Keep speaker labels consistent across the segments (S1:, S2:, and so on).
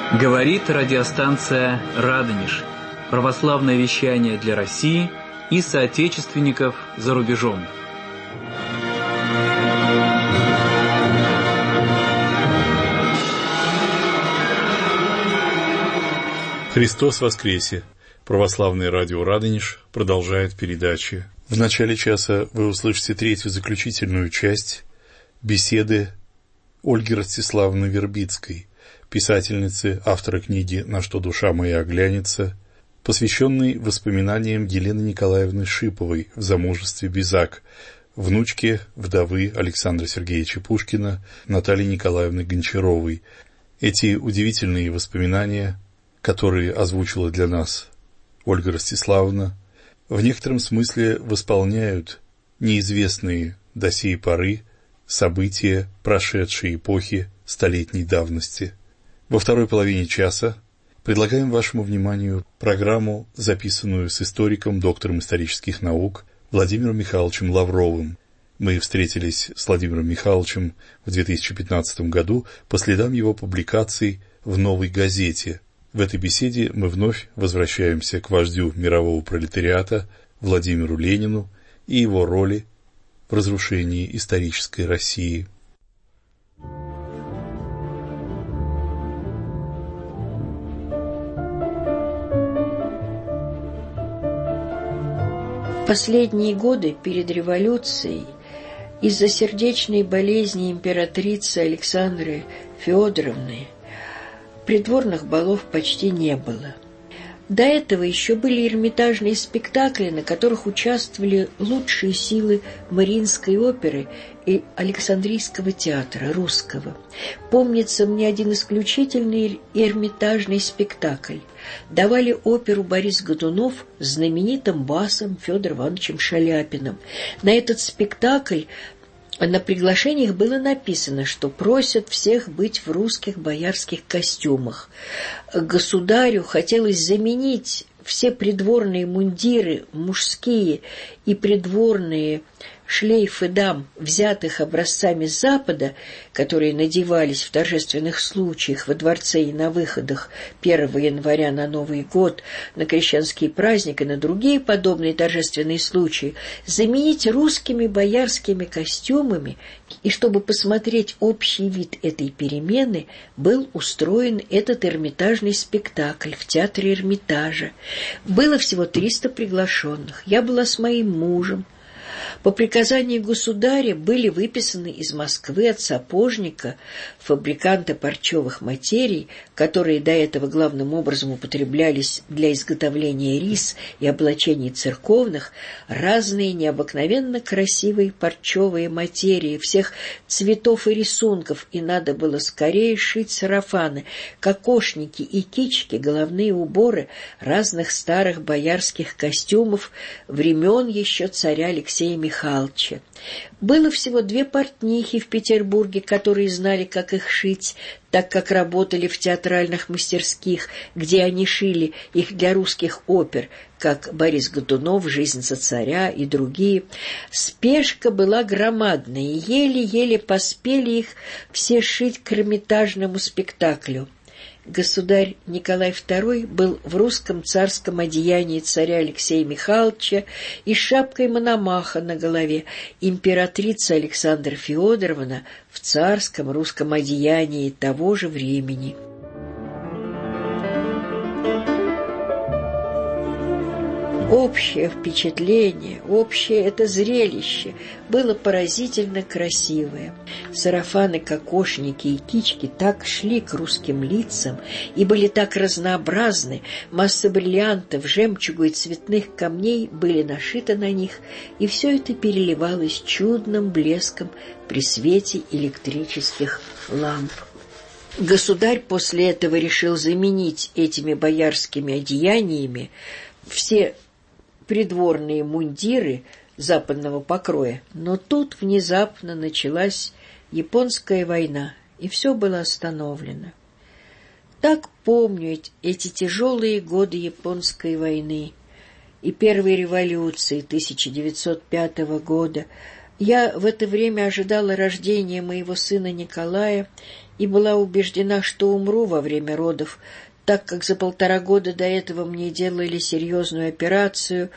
S1: Говорит радиостанция «Радонеж». Православное вещание для России и соотечественников за рубежом.
S2: Христос воскресе! Православное радио «Радонеж» продолжает передачи. В начале часа вы услышите третью заключительную часть беседы Ольги Ростиславовны Вербицкой, писательницы, автора книги «На что душа моя оглянется», посвященной воспоминаниям Елены Николаевны Шиповой в замужестве Бизак, внучке вдовы Александра Сергеевича Пушкина Натальи Николаевны Гончаровой. Эти удивительные воспоминания, которые озвучила для нас Ольга Ростиславовна, в некотором смысле восполняют неизвестные до сей поры события прошедшей эпохи столетней давности. Во второй половине часа предлагаем вашему вниманию программу, записанную с историком, доктором исторических наук Владимиром Михайловичем Лавровым. Мы встретились с Владимиром Михайловичем в 2015 году по следам его публикаций в «Новой газете». В этой беседе мы вновь возвращаемся к вождю мирового пролетариата Владимиру Ленину и его роли в разрушении исторической России.
S3: Последние годы перед революцией из-за сердечной болезни императрицы Александры Федоровны придворных балов почти не было. До этого еще были эрмитажные спектакли, на которых участвовали лучшие силы Мариинской оперы и Александрийского театра русского. Помнится мне один исключительный эрмитажный спектакль. Давали оперу Борис Годунов с знаменитым басом Федором Ивановичем Шаляпиным. На этот спектакль на приглашениях было написано, что просят всех быть в русских боярских костюмах. Государю хотелось заменить все придворные мундиры, мужские и придворные шлейфы дам, взятых образцами с Запада, которые надевались в торжественных случаях во дворце и на выходах 1 января на Новый год, на крещенский праздник и на другие подобные торжественные случаи, заменить русскими боярскими костюмами, и чтобы посмотреть общий вид этой перемены, был устроен этот эрмитажный спектакль в театре Эрмитажа. Было всего 300 приглашенных. Я была с моим мужем. По приказанию государя были выписаны из Москвы от сапожника, фабриканта парчевых материй, которые до этого главным образом употреблялись для изготовления рис и облачений церковных, разные необыкновенно красивые парчевые материи всех цветов и рисунков, и надо было скорее шить сарафаны, кокошники и кички, головные уборы разных старых боярских костюмов времен еще царя Алексея Михайловича. Было всего 2 портнихи в Петербурге, которые знали, как их шить, так как работали в театральных мастерских, где они шили их для русских опер, как Борис Годунов, «Жизнь за царя» и другие. Спешка была громадная, и еле-еле поспели их все шить к эрмитажному спектаклю. Государь Николай II был в русском царском одеянии царя Алексея Михайловича и с шапкой Мономаха на голове, императрица Александра Федоровна в царском русском одеянии того же времени. Общее впечатление, общее это зрелище было поразительно красивое. Сарафаны, кокошники и кички так шли к русским лицам и были так разнообразны, масса бриллиантов, жемчуга и цветных камней были нашиты на них, и все это переливалось чудным блеском при свете электрических ламп. Государь после этого решил заменить этими боярскими одеяниями все придворные мундиры западного покроя, но тут внезапно началась японская война, и все было остановлено. Так помню эти тяжелые годы японской войны и первой революции 1905 года. Я в это время ожидала рождения моего сына Николая и была убеждена, что умру во время родов, так как за 1,5 года до этого мне делали серьезную операцию,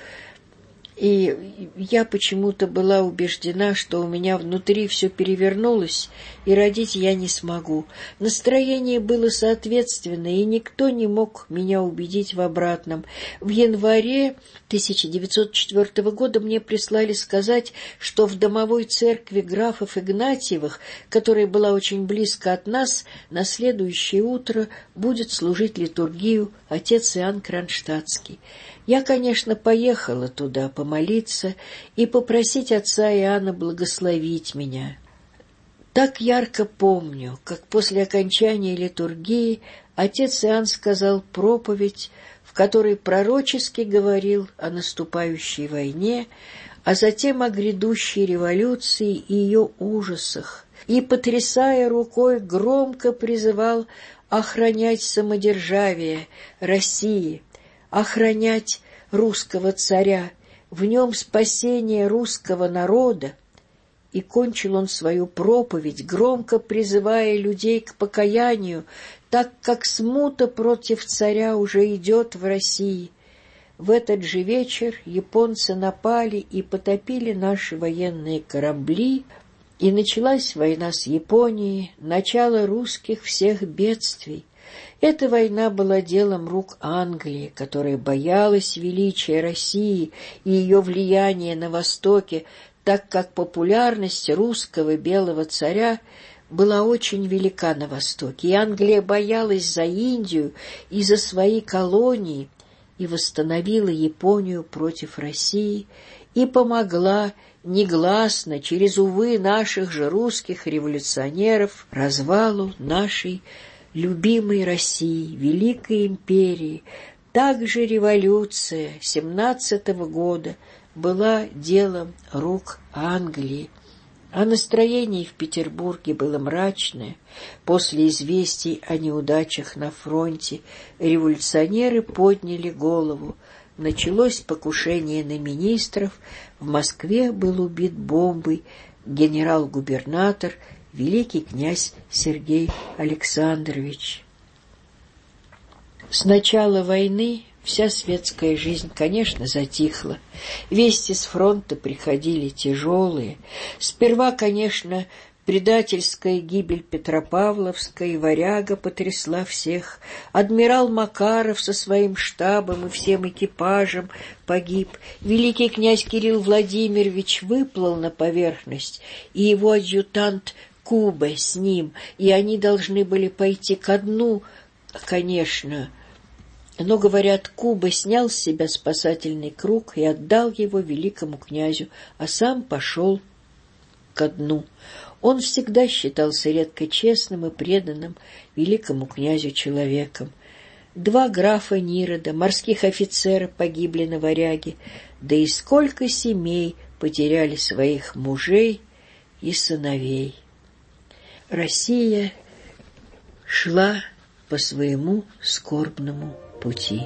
S3: и я почему-то была убеждена, что у меня внутри все перевернулось, и родить я не смогу. Настроение было соответственное, и никто не мог меня убедить в обратном. В январе 1904 года мне прислали сказать, что в домовой церкви графов Игнатьевых, которая была очень близко от нас, на следующее утро будет служить литургию отец Иоанн Кронштадтский. Я, конечно, поехала туда помолиться и попросить отца Иоанна благословить меня. Так ярко помню, как после окончания литургии отец Иоанн сказал проповедь, в которой пророчески говорил о наступающей войне, а затем о грядущей революции и ее ужасах, и, потрясая рукой, громко призывал охранять самодержавие России, охранять русского царя, в нем спасение русского народа. И кончил он свою проповедь, громко призывая людей к покаянию, так как смута против царя уже идет в России. В этот же вечер японцы напали и потопили наши военные корабли, и началась война с Японией, начало русских всех бедствий. Эта война была делом рук Англии, которая боялась величия России и ее влияния на Востоке, так как популярность русского белого царя была очень велика на Востоке, и Англия боялась за Индию и за свои колонии, и восстановила Японию против России, и помогла негласно, через, увы, наших же русских революционеров, развалу нашей любимой России, великой империи. Также революция 17-го года была делом рук Англии, а настроение в Петербурге было мрачное. После известий о неудачах на фронте революционеры подняли голову. Началось покушение на министров, в Москве был убит бомбой генерал-губернатор великий князь Сергей Александрович. С начала войны вся светская жизнь, конечно, затихла. Вести с фронта приходили тяжелые. Сперва, конечно, предательская гибель Петропавловска и Варяга потрясла всех. Адмирал Макаров со своим штабом и всем экипажем погиб. Великий князь Кирилл Владимирович выплыл на поверхность, и его адъютант Кубе с ним, и они должны были пойти ко дну, конечно. Но, говорят, Куба снял с себя спасательный круг и отдал его великому князю, а сам пошел ко дну. Он всегда считался редко честным и преданным великому князю человеком. 2 графа Нирода, морских офицера, погибли на Варяге, да и сколько семей потеряли своих мужей и сыновей. Россия шла по своему скорбному пути.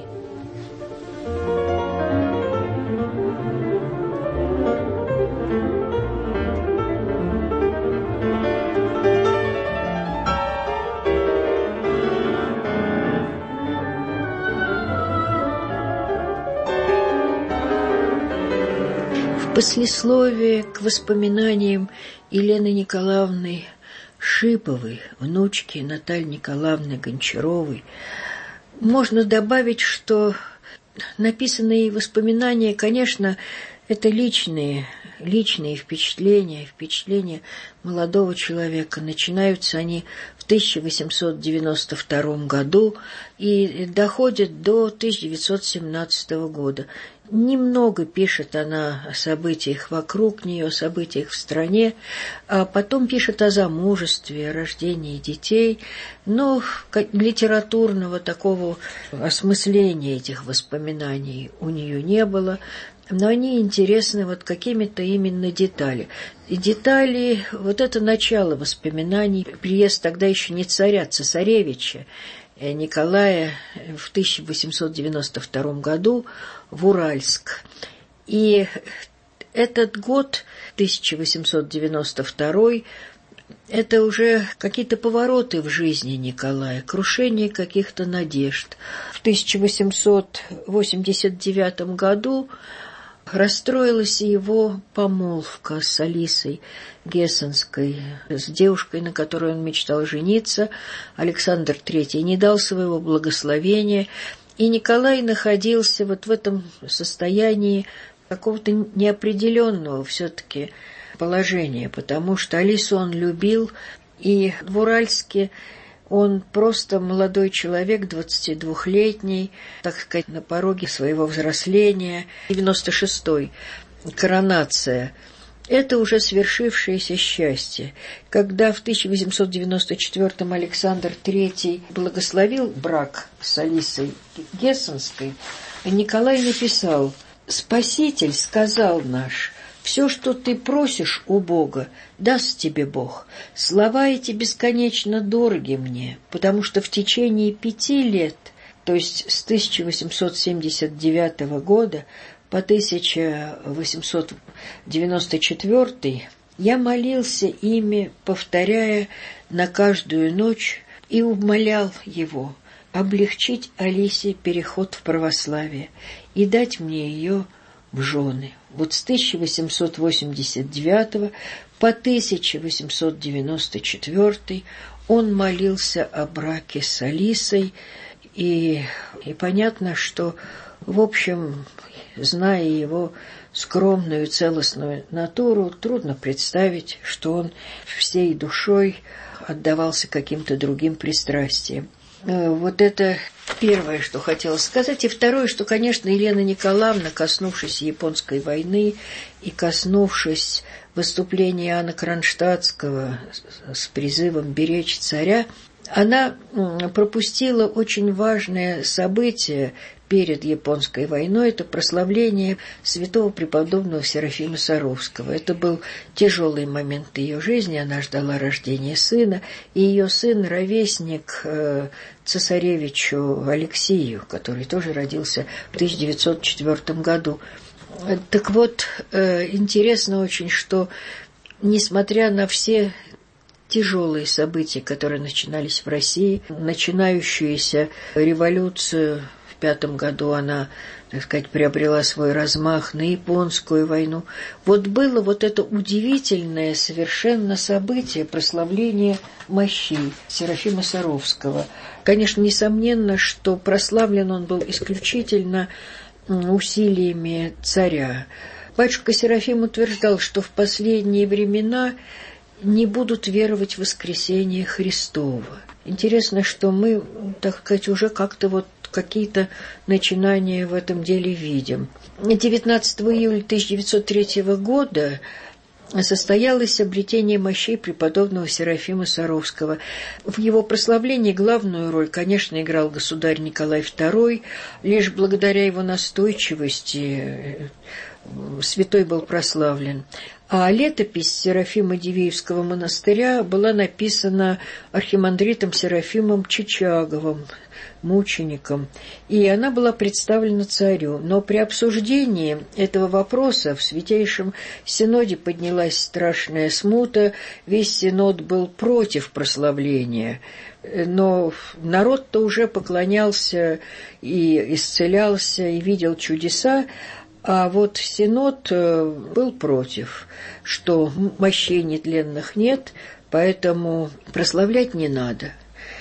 S3: В послесловии к воспоминаниям Елены Николаевны Шиповой, внучки Натальи Николаевны Гончаровой, можно добавить, что написанные воспоминания, конечно, это личные впечатления молодого человека. Начинаются они в 1892 году и доходят до 1917 года. Немного пишет она о событиях вокруг нее, о событиях в стране, а потом пишет о замужестве, о рождении детей, но литературного такого осмысления этих воспоминаний у нее не было, но они интересны вот какими-то именно детали. И детали, вот это начало воспоминаний, приезд тогда еще не царя, цесаревича, Николая в 1892 году в Уральск. И этот год, 1892, это уже какие-то повороты в жизни Николая, крушение каких-то надежд. В 1889 году расстроилась и его помолвка с Алисой Гессенской, с девушкой, на которой он мечтал жениться. Александр III не дал своего благословения, и Николай находился вот в этом состоянии какого-то неопределенного все-таки положения, потому что Алису он любил, и в Уральске он просто молодой человек, 22-летний, так сказать, на пороге своего взросления. 96-й, коронация. Это уже свершившееся счастье. Когда в 1894-м Александр III благословил брак с Алисой Гессенской, Николай написал: «Спаситель сказал наш, все, что ты просишь у Бога, даст тебе Бог. Слова эти бесконечно дороги мне, потому что в течение 5 лет, то есть с 1879 года по 1894, я молился ими, повторяя на каждую ночь, и умолял его облегчить Алисе переход в православие и дать мне ее в жены». Вот с 1889 по 1894 он молился о браке с Алисой, и понятно, что, в общем, зная его скромную и целостную натуру, трудно представить, что он всей душой отдавался каким-то другим пристрастиям. Вот это первое, что хотела сказать. И второе, что, конечно, Елена Николаевна, коснувшись Японской войны и коснувшись выступления Иоанна Кронштадтского с призывом беречь царя, она пропустила очень важное событие перед Японской войной. Это прославление святого преподобного Серафима Саровского. Это был тяжелый момент ее жизни. Она ждала рождения сына, и ее сын — ровесник цесаревичу Алексею, который тоже родился в 1904 году. Так вот, интересно очень, что, несмотря на все тяжелые события, которые начинались в России, начинающуюся революцию в 1905 году, она, так сказать, приобрела свой размах на Японскую войну. Вот было вот это удивительное совершенно событие прославления мощей Серафима Саровского. Конечно, несомненно, что прославлен он был исключительно усилиями царя. Батюшка Серафим утверждал, что в последние времена не будут веровать в воскресение Христово. Интересно, что мы, так сказать, уже как-то вот какие-то начинания в этом деле видим. 19 июля 1903 года состоялось обретение мощей преподобного Серафима Саровского. В его прославлении главную роль, конечно, играл государь Николай II. Лишь благодаря его настойчивости святой был прославлен. А летопись Серафима Дивеевского монастыря была написана архимандритом Серафимом Чичаговым, мучеником, и она была представлена царю. Но при обсуждении этого вопроса в Святейшем Синоде поднялась страшная смута, весь Синод был против прославления, но народ-то уже поклонялся и исцелялся, и видел чудеса. А вот Синод был против, что мощей нетленных нет, поэтому прославлять не надо.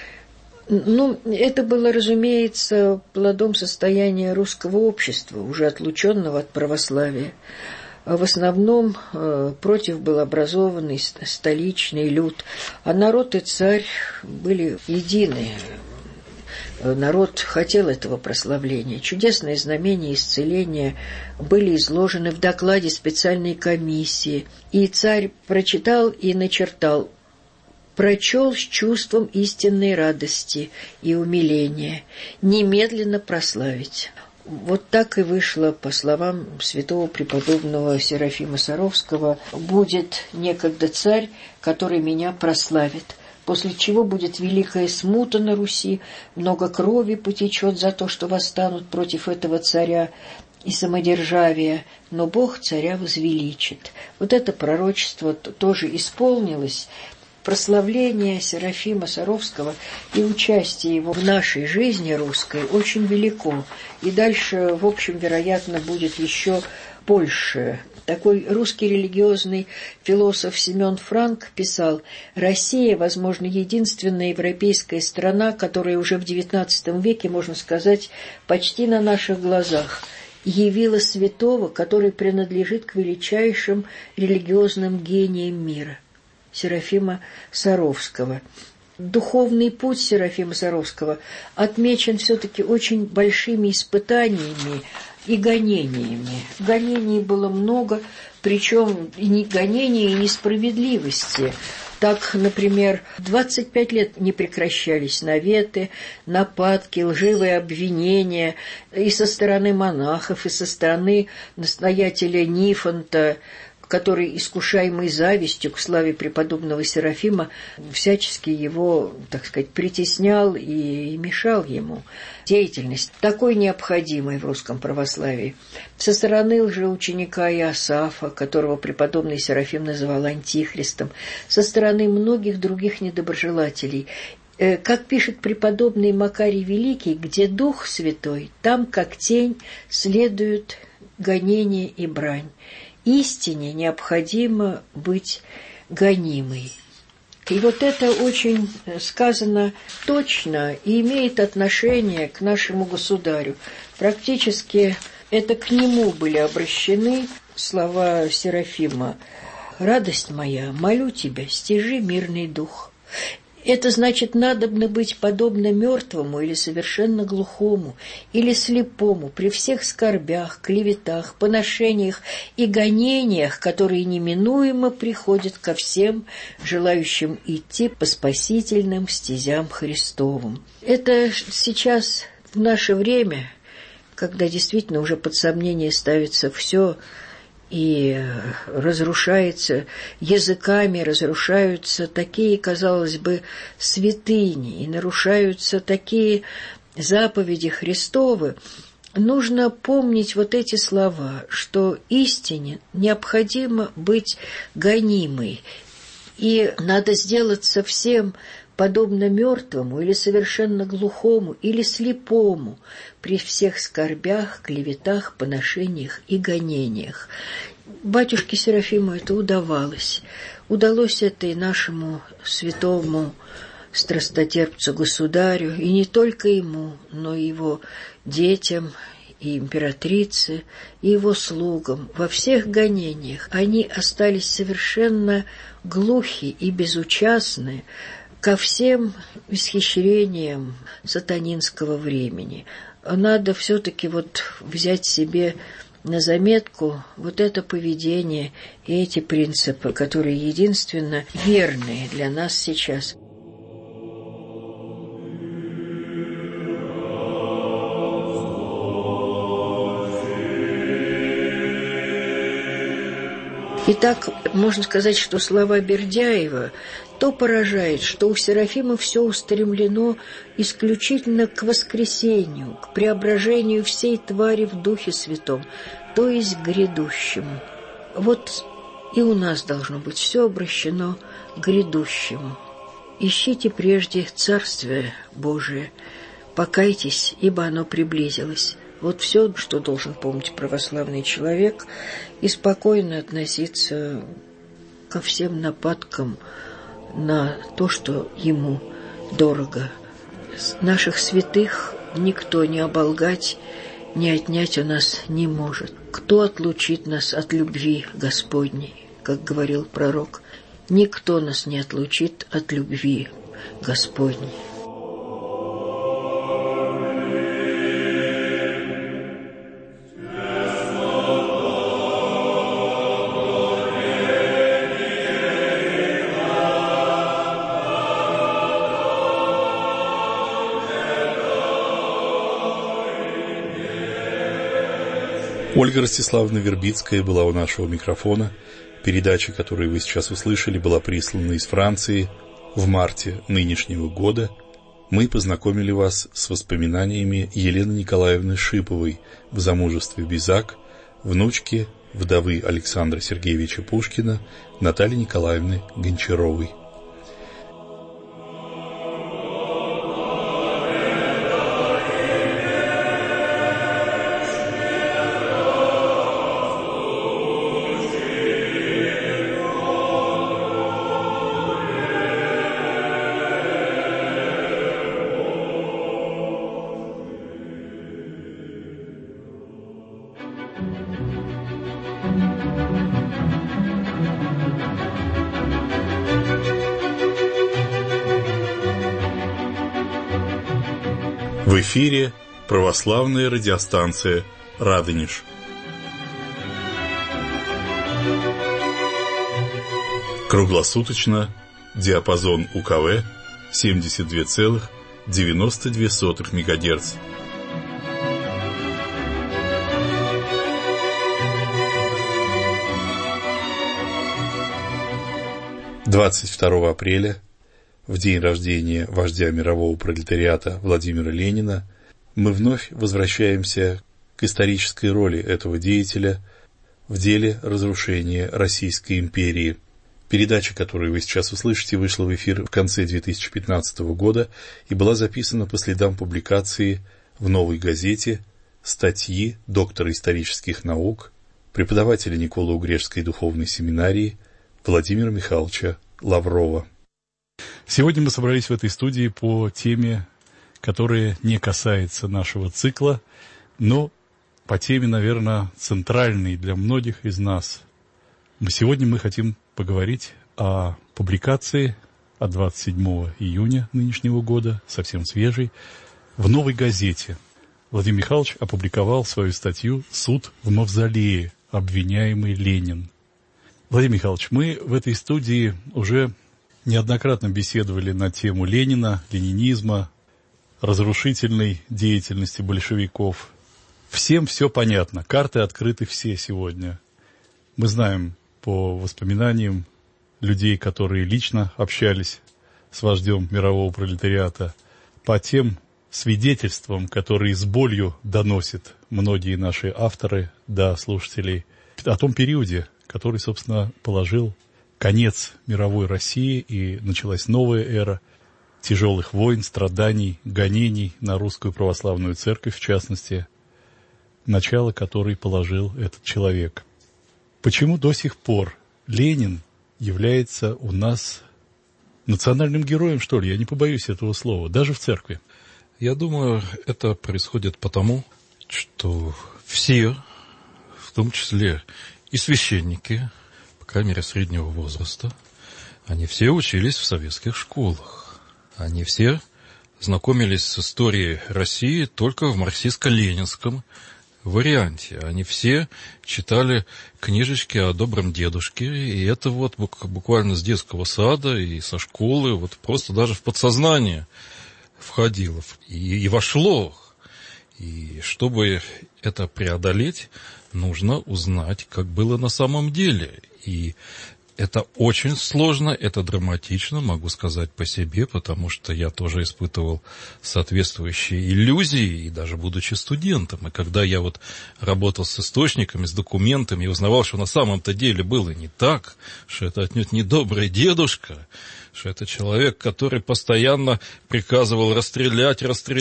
S3: Ну, это было, разумеется, плодом состояния русского общества, уже отлученного от православия. В основном против был образованный столичный люд, а народ и царь были едины. Народ хотел этого прославления. Чудесные знамения исцеления были изложены в докладе специальной комиссии. И царь прочитал и начертал, прочел с чувством истинной радости и умиления, немедленно прославить. Вот так и вышло, по словам святого преподобного Серафима Саровского: «Будет некогда царь, который меня прославит, после чего будет великая смута на Руси, много крови потечет за то, что восстанут против этого царя и самодержавия, но Бог царя возвеличит». Вот это пророчество тоже исполнилось. прославление Серафима Саровского и участие его в нашей жизни русской очень велико. И дальше, в общем, вероятно, будет еще больше. Такой русский религиозный философ Семен Франк писал: «Россия, возможно, единственная европейская страна, которая уже в XIX веке, можно сказать, почти на наших глазах явила святого, который принадлежит к величайшим религиозным гениям мира» Серафима Саровского. Духовный путь Серафима Саровского отмечен все-таки очень большими испытаниями и гонениями. Гонений было много, причем и гонений, и несправедливости. Так, например, 25 лет не прекращались наветы, нападки, лживые обвинения и со стороны монахов, и со стороны настоятеля Нифонта, который, искушаемый завистью к славе преподобного Серафима, всячески его, так сказать, притеснял и мешал ему. Деятельность такой необходимой в русском православии. Со стороны лжеученика Иосафа, которого преподобный Серафим называл антихристом, со стороны многих других недоброжелателей. Как пишет преподобный Макарий Великий, где Дух Святой, там, как тень, следуют гонения и брань. Истине необходимо быть гонимой. И вот это очень сказано точно и имеет отношение к нашему государю. Практически это к нему были обращены слова Серафима: «Радость моя, молю тебя, стяжи мирный дух». Это значит, надобно быть подобно мертвому или совершенно глухому, или слепому при всех скорбях, клеветах, поношениях и гонениях, которые неминуемо приходят ко всем, желающим идти по спасительным стезям Христовым. Это сейчас, в наше время, когда действительно уже под сомнение ставится все, и разрушается языками, разрушаются такие, казалось бы, святыни, и нарушаются такие заповеди Христовы, нужно помнить вот эти слова, что истине необходимо быть гонимой, и надо сделаться всем подобно мертвому или совершенно глухому или слепому при всех скорбях, клеветах, поношениях и гонениях. Батюшке Серафиму это удавалось. Удалось это и нашему святому страстотерпцу государю, и не только ему, но и его детям, и императрице, и его слугам. Во всех гонениях они остались совершенно глухи и безучастны ко всем исхищрениям сатанинского времени. Надо все-таки взять себе на заметку вот это поведение и эти принципы, которые единственно верные для нас сейчас. Итак, можно сказать, что слова Бердяева то поражает, что у Серафима все устремлено исключительно к воскресению, к преображению всей твари в Духе Святом, то есть к грядущему. Вот и у нас должно быть все обращено к грядущему. Ищите прежде Царствие Божие, покайтесь, ибо оно приблизилось. Вот все, что должен помнить православный человек, и спокойно относиться ко всем нападкам на то, что ему дорого. Наших святых никто не оболгать, не отнять у нас не может. Кто отлучит нас от любви Господней, как говорил пророк? Никто нас не отлучит от любви Господней.
S2: Ольга Ростиславовна Вербицкая была у нашего микрофона. Передача, которую вы сейчас услышали, была прислана из Франции в марте нынешнего года. Мы познакомили вас с воспоминаниями Елены Николаевны Шиповой в замужестве Бизак, внучки вдовы Александра Сергеевича Пушкина Натальи Николаевны Гончаровой. В эфире православная радиостанция «Радонеж». Круглосуточно, диапазон УКВ 72,92 МГц. – 22 апреля, в день рождения вождя мирового пролетариата Владимира Ленина, мы вновь возвращаемся к исторической роли этого деятеля в деле разрушения Российской империи. Передача, которую вы сейчас услышите, вышла в эфир в конце 2015 года и была записана по следам публикации в «Новой газете» статьи доктора исторических наук, преподавателя Николо-Угрешской духовной семинарии Владимира Михайловича Лаврова.
S4: Сегодня мы собрались в этой студии по теме, которая не касается нашего цикла, но по теме, наверное, центральной для многих из нас. Сегодня мы хотим поговорить о публикации от 27 июня нынешнего года, совсем свежей, в «Новой газете». Владимир Михайлович опубликовал свою статью «Суд в мавзолее. Обвиняемый Ленин». Владимир Михайлович, мы в этой студии уже неоднократно беседовали на тему Ленина, ленинизма, разрушительной деятельности большевиков. Всем все понятно, карты открыты все сегодня. Мы знаем по воспоминаниям людей, которые лично общались с вождем мирового пролетариата, по тем свидетельствам, которые с болью доносят многие наши авторы до слушателей, о том периоде, который, собственно, положил конец мировой России, и началась новая эра тяжелых войн, страданий, гонений на русскую православную церковь, в частности, начало которой положил этот человек. Почему до сих пор Ленин является у нас национальным героем, что ли? Я не побоюсь этого слова, даже в церкви.
S5: Я думаю, это происходит потому, что все, в том числе и священники, по крайней мере, среднего возраста, они все учились в советских школах. Они все знакомились с историей России только в марксистско-ленинском варианте. Они все читали книжечки о добром дедушке, и это вот буквально с детского сада и со школы, вот просто даже в подсознание входило и вошло. И чтобы это преодолеть, нужно узнать, как было на самом деле. И это очень сложно, это драматично, могу сказать по себе, потому что я тоже испытывал соответствующие иллюзии, и даже будучи студентом. И когда я вот работал с источниками, с документами, и узнавал, что на самом-то деле было не так, что это отнюдь не добрый дедушка, что это человек, который постоянно приказывал расстрелять.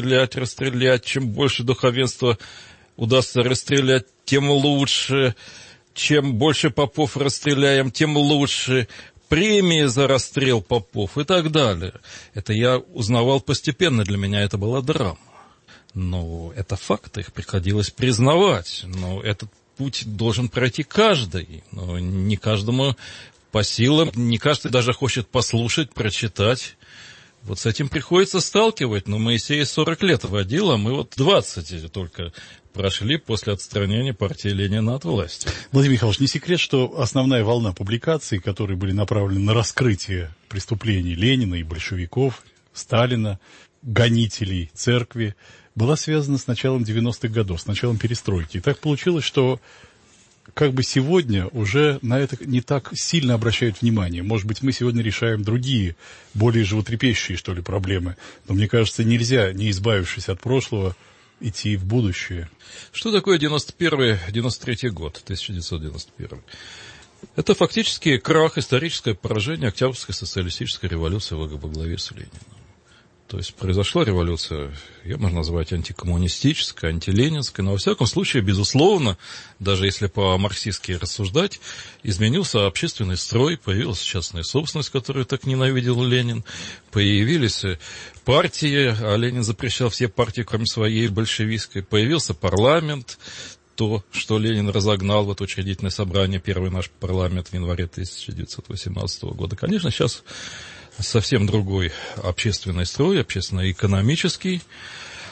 S5: Чем больше духовенства удастся расстрелять, тем лучше. Чем больше попов расстреляем, тем лучше. Премии за расстрел попов и так далее. Это я узнавал постепенно, для меня это была драма. Но это факты, их приходилось признавать. Но этот путь должен пройти каждый. Но не каждому по силам, не каждый даже хочет послушать, прочитать. Вот с этим приходится сталкивать. Но Моисей 40 лет водил, а мы вот 20 только прошли после отстранения партии Ленина от власти.
S4: Владимир Михайлович, не секрет, что основная волна публикаций, которые были направлены на раскрытие преступлений Ленина и большевиков, Сталина, гонителей церкви, была связана с началом 90-х годов, с началом перестройки. И так получилось, что как бы сегодня уже на это не так сильно обращают внимание. Может быть, мы сегодня решаем другие, более животрепещущие, что ли, проблемы. Но мне кажется, нельзя, не избавившись от прошлого, идти в будущее.
S5: Что такое 91-93 год, 1991? Это фактически крах, историческое поражение Октябрьской социалистической революции во главе с Лениным. То есть произошла революция, ее можно назвать антикоммунистической, антиленинской, но во всяком случае, безусловно, даже если по-марксистски рассуждать, изменился общественный строй, появилась частная собственность, которую так ненавидел Ленин, появились партии, а Ленин запрещал все партии, кроме своей большевистской, появился парламент, то, что Ленин разогнал в это учредительное собрание, первый наш парламент в январе 1918 года. Конечно, сейчас совсем другой общественный строй, общественно-экономический.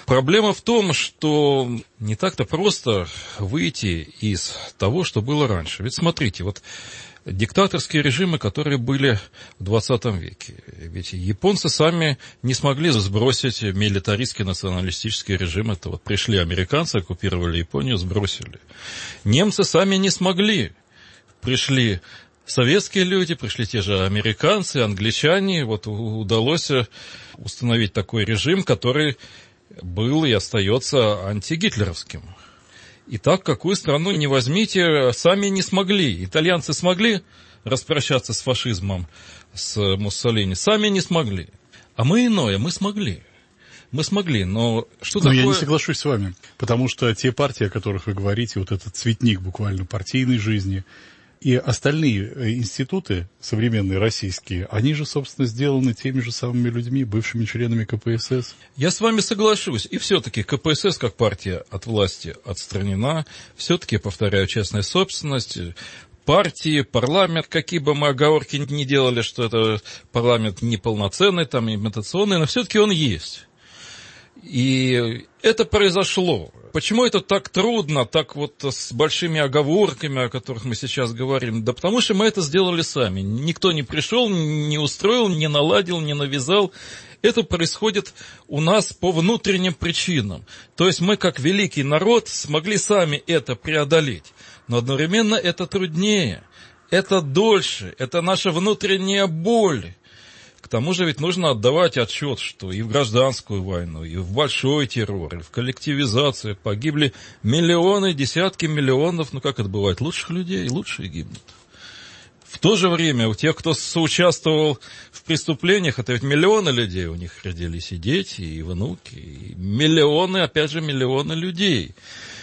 S5: Проблема в том, что не так-то просто выйти из того, что было раньше. Ведь смотрите, вот диктаторские режимы, которые были в 20 веке. Ведь японцы сами не смогли сбросить милитаристский националистический режим. Это вот пришли американцы, оккупировали Японию, сбросили. Немцы сами не смогли. Пришли советские люди, пришли те же американцы, англичане. Вот удалось установить такой режим, который был и остается антигитлеровским. И так, какую страну не возьмите, сами не смогли. Итальянцы смогли распрощаться с фашизмом, с Муссолини, сами не смогли. А мы иное, мы смогли. Мы смогли, но что такое...
S4: Я не соглашусь с вами, потому что те партии, о которых вы говорите, вот этот цветник буквально партийной жизни, и остальные институты, современные российские, они же, собственно, сделаны теми же самыми людьми, бывшими членами КПСС.
S5: Я с вами соглашусь. И все-таки КПСС, как партия от власти отстранена. Все-таки, повторяю, частная собственность, партии, парламент, какие бы мы оговорки ни делали, что это парламент неполноценный, там, имитационный, но все-таки он есть. И это произошло. Почему это так трудно, так вот с большими оговорками, о которых мы сейчас говорим? Да потому что мы это сделали сами. Никто не пришел, не устроил, не наладил, не навязал. Это происходит у нас по внутренним причинам. То есть мы, как великий народ, смогли сами это преодолеть. Но одновременно это труднее, это дольше, это наша внутренняя боль. К тому же ведь нужно отдавать отчет, что и в гражданскую войну, и в большой террор, и в коллективизацию погибли миллионы, десятки миллионов, ну как это бывает, лучших людей, лучшие гибнут. В то же время у тех, кто соучаствовал в преступлениях, это ведь миллионы людей, у них родились и дети, и внуки, и миллионы, опять же, миллионы людей.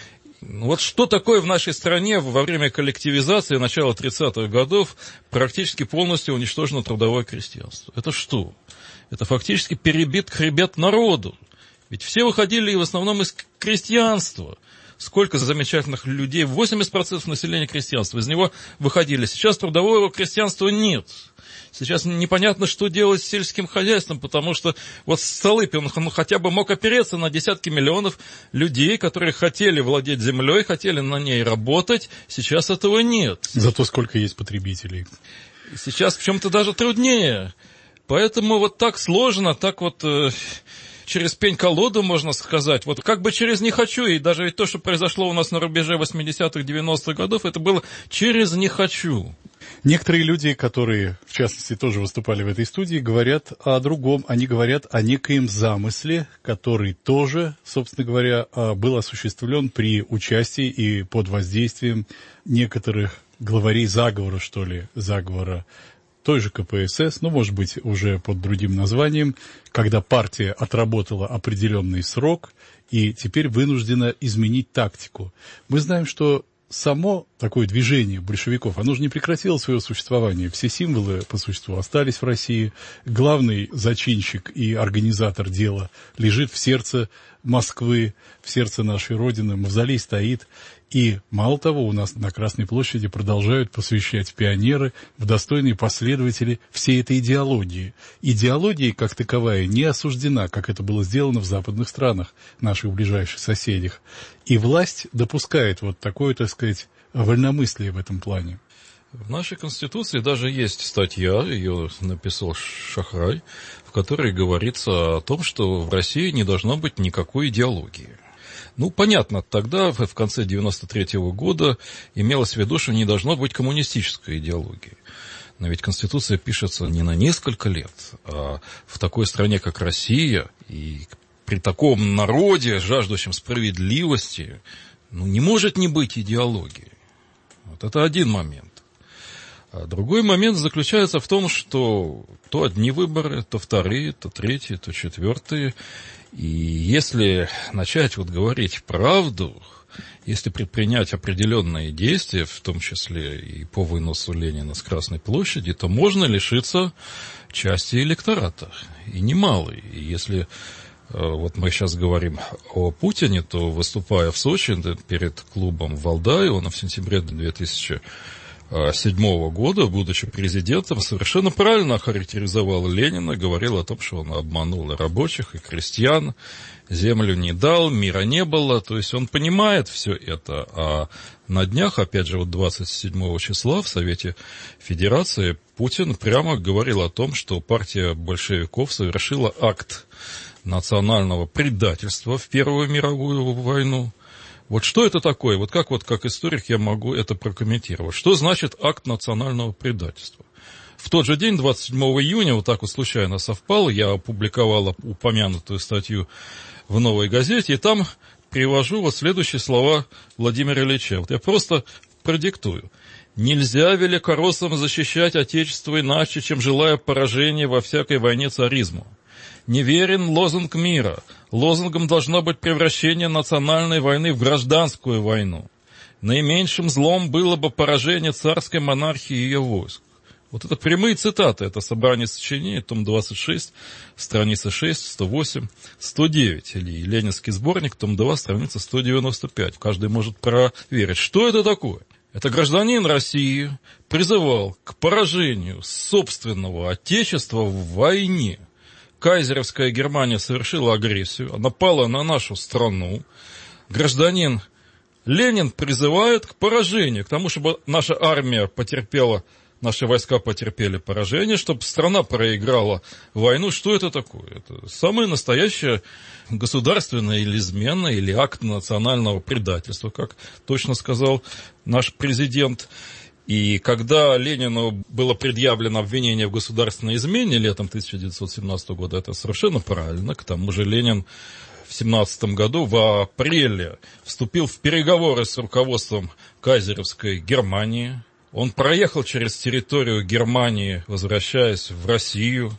S5: Вот что такое в нашей стране во время коллективизации начала 30-х годов практически полностью уничтожено трудовое крестьянство? Это что? Это фактически перебит хребет народу. Ведь все выходили в основном из крестьянства. Сколько замечательных людей, 80% населения крестьянства, из него выходили. Сейчас трудового крестьянства нет. Сейчас непонятно, что делать с сельским хозяйством, потому что вот Столыпин, он хотя бы мог опереться на десятки миллионов людей, которые хотели владеть землей, хотели на ней работать. Сейчас этого нет.
S4: Зато сколько есть потребителей.
S5: Сейчас в чем-то даже труднее. Поэтому вот так сложно, так вот... через пень-колоду, можно сказать, вот как бы через «не хочу», и даже то, что произошло у нас на рубеже 80-х, 90-х годов, это было через «не хочу».
S4: Некоторые люди, которые, в частности, тоже выступали в этой студии, говорят о другом. Они говорят о некоем замысле, который тоже, собственно говоря, был осуществлен при участии и под воздействием некоторых главарей заговора, что ли, заговора той же КПСС, ну, может быть, уже под другим названием, когда партия отработала определенный срок и теперь вынуждена изменить тактику. Мы знаем, что само такое движение большевиков, оно же не прекратило своего существования. Все символы по существу остались в России. Главный зачинщик и организатор дела лежит в сердце Москвы, в сердце нашей Родины. Мавзолей стоит. И, мало того, у нас на Красной площади продолжают посвящать пионеры в достойные последователи всей этой идеологии. Идеология, как таковая, не осуждена, как это было сделано в западных странах, наших ближайших соседях. И власть допускает вот такое, так сказать, вольномыслие в этом плане.
S5: В нашей Конституции даже есть статья, ее написал Шахрай, в которой говорится о том, что в России не должно быть никакой идеологии. Ну, понятно, тогда, в конце 93-го года, имелось в виду, что не должно быть коммунистической идеологии. Но ведь Конституция пишется не на несколько лет, а в такой стране, как Россия, и при таком народе, жаждущем справедливости, ну, не может не быть идеологии. Вот это один момент. А другой момент заключается в том, что то одни выборы, то вторые, то третьи, то четвертые. И если начать вот говорить правду, если предпринять определенные действия, в том числе и по выносу Ленина с Красной площади, то можно лишиться части электората, и немалой. И если вот мы сейчас говорим о Путине, то, выступая в Сочи перед клубом Валдай, он в сентябре 2011 1907 года, будучи президентом, совершенно правильно охарактеризовал Ленина, говорил о том, что он обманул и рабочих, и крестьян, землю не дал, мира не было. То есть он понимает все это. А на днях, опять же, 27 числа в Совете Федерации Путин прямо говорил о том, что партия большевиков совершила акт национального предательства в Первую мировую войну. Вот что это такое? Вот как историк я могу это прокомментировать. Что значит акт национального предательства? В тот же день, 27 июня, вот так вот случайно совпало, я опубликовал упомянутую статью в «Новой газете», и там привожу вот следующие слова Владимира Ильича. Вот я просто продиктую. «Нельзя великороссам защищать Отечество иначе, чем желая поражения во всякой войне царизму. Неверен лозунг мира. Лозунгом должно быть превращение национальной войны в гражданскую войну. Наименьшим злом было бы поражение царской монархии и ее войск». Вот это прямые цитаты. Это собрание сочинений, том 26, страница 6, 108, 109. Или ленинский сборник, том 2, страница 195. Каждый может проверить, что это такое. Это гражданин России призывал к поражению собственного отечества в войне. Кайзеровская Германия совершила агрессию, напала на нашу страну. Гражданин Ленин призывает к поражению, к тому, чтобы наша армия потерпела, наши войска потерпели поражение, чтобы страна проиграла войну. Что это такое? Это самое настоящее государственное или измена, или акт национального предательства, как точно сказал наш президент. И когда Ленину было предъявлено обвинение в государственной измене летом 1917 года, это совершенно правильно. К тому же Ленин в 1917 году, в апреле, вступил в переговоры с руководством кайзеровской Германии. Он проехал через территорию Германии, возвращаясь в Россию.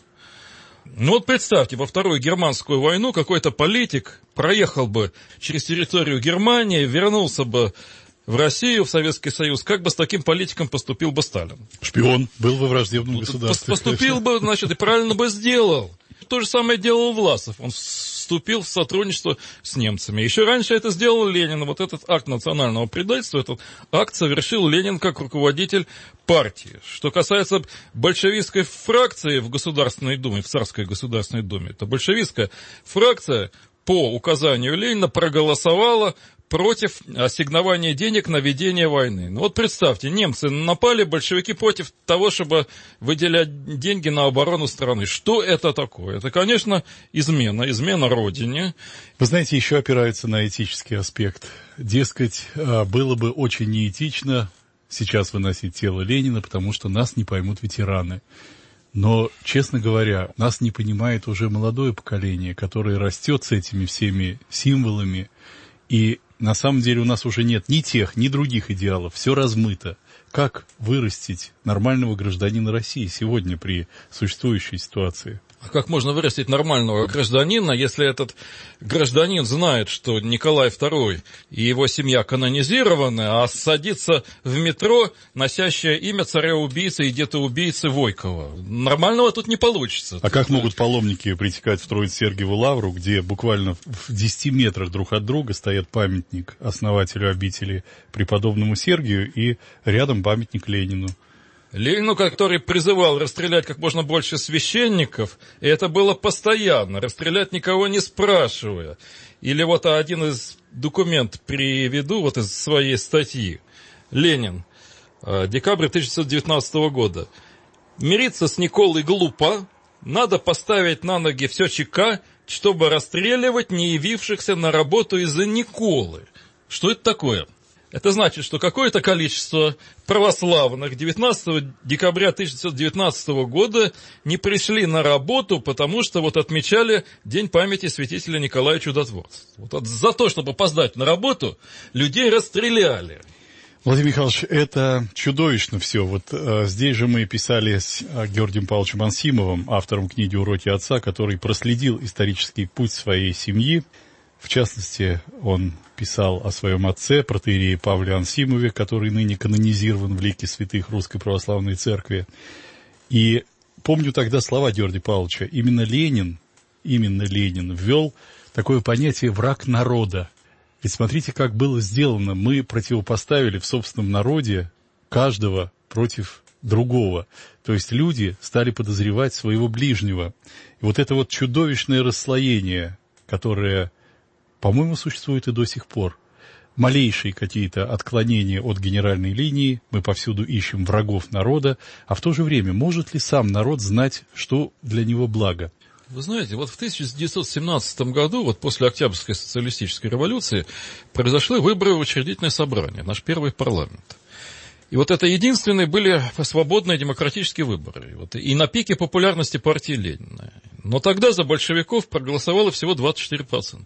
S5: Ну вот представьте, во Вторую германскую войну какой-то политик проехал бы через территорию Германии, вернулся бы в Россию, в Советский Союз, как бы с таким политиком поступил бы Сталин?
S4: Шпион, был во враждебном государстве.
S5: Поступил бы, значит, и правильно бы сделал. То же самое делал Власов. Он вступил в сотрудничество с немцами. Еще раньше это сделал Ленин. Вот этот акт национального предательства, этот акт совершил Ленин как руководитель партии. Что касается большевистской фракции в Государственной Думе, в Царской Государственной Думе, то большевистская фракция по указанию Ленина проголосовала против ассигнования денег на ведение войны. Ну вот представьте, немцы напали, большевики против того, чтобы выделять деньги на оборону страны. Что это такое? Это, конечно, измена родине.
S4: Вы знаете, еще опирается на этический аспект. Дескать, было бы очень неэтично сейчас выносить тело Ленина, потому что нас не поймут ветераны. Но, честно говоря, нас не понимает уже молодое поколение, которое растет с этими всеми символами. И на самом деле у нас уже нет ни тех, ни других идеалов. Все размыто. Как вырастить нормального гражданина России сегодня при существующей ситуации?
S5: А как можно вырастить нормального гражданина, если этот гражданин знает, что Николай II и его семья канонизированы, а садится в метро, носящее имя царя-убийцы и деда-убийцы Войкова? Нормального тут не получится.
S4: А как могут паломники притекать в Троице-Сергиеву лавру, где буквально в 10 метрах друг от друга стоят памятник основателю обители преподобному Сергию и рядом памятник Ленину?
S5: Ленину, который призывал расстрелять как можно больше священников, и это было постоянно, расстрелять никого не спрашивая. Или вот один из документов приведу, вот из своей статьи. Ленин, декабрь 1919 года. Мириться с Николой глупо, надо поставить на ноги все ЧК, чтобы расстреливать не явившихся на работу из-за Николы. Что это такое? Это значит, что какое-то количество православных 19 декабря 1919 года не пришли на работу, потому что вот отмечали День памяти святителя Николая Чудотворца. Вот за то, чтобы опоздать на работу, людей расстреляли.
S4: Владимир Михайлович, это чудовищно все. Вот здесь же мы писали с Георгием Павловичем Ансимовым, автором книги «Уроки отца», который проследил исторический путь своей семьи. В частности, он писал о своем отце, протоиерее Павле Ансимове, который ныне канонизирован в лике святых Русской Православной Церкви. И помню тогда слова Георгия Павловича. Именно Ленин ввел такое понятие «враг народа». Ведь смотрите, как было сделано. Мы противопоставили в собственном народе каждого против другого. То есть люди стали подозревать своего ближнего. И вот это вот чудовищное расслоение, которое, по-моему, существует и до сих пор. Малейшие какие-то отклонения от генеральной линии, мы повсюду ищем врагов народа, а в то же время может ли сам народ знать, что для него благо?
S5: Вы знаете, вот в 1917 году, вот после Октябрьской социалистической революции, произошли выборы в Учредительное собрание, наш первый парламент. И вот это единственные были свободные демократические выборы. И на пике популярности партии Ленина. Но тогда за большевиков проголосовало всего 24%.